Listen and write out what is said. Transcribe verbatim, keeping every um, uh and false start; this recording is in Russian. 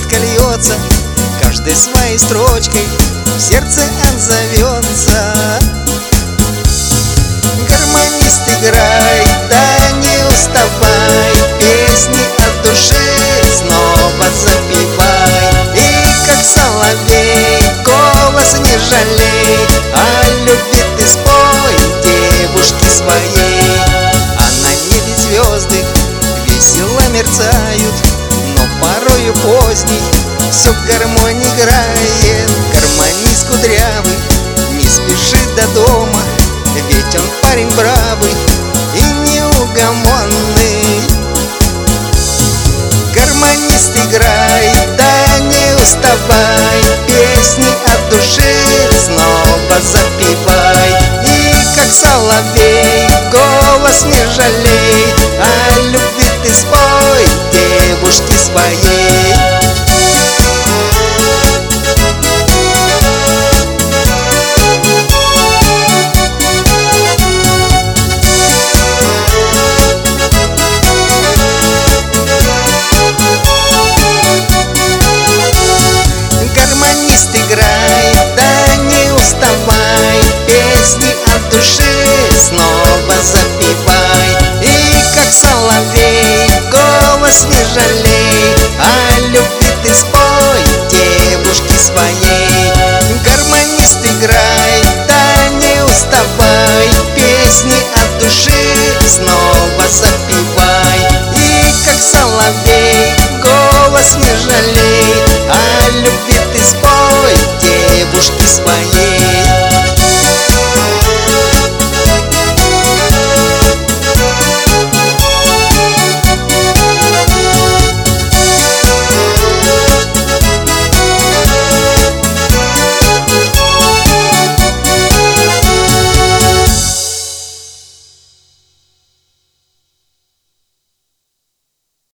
сладко льется, каждой своей строчкой в сердце отзовется. Гармонист, играй, да не уставай, песни от души снова запевай. И как соловей голос не жалей, а любви ты спой девушке своей. А на небе звезды весело мерцают, но порою поздний все в гармонии играет. Гармонист кудрявый не спешит до дома, ведь он парень бравый и неугомонный. Гармонист, играй, да не уставай, песни от души снова запевай. И как соловей голос не жалей, а любви ты спой девушке своей. Гармонист, играй, да не уставай, песни от души снова запевай. И как соловей голос не жалей, а любви ты спой девушке своей. Гармонист, играй, да не уставай, песни от души снова запевай. И как соловей голос не жалей, а любви ты спой девушке своей.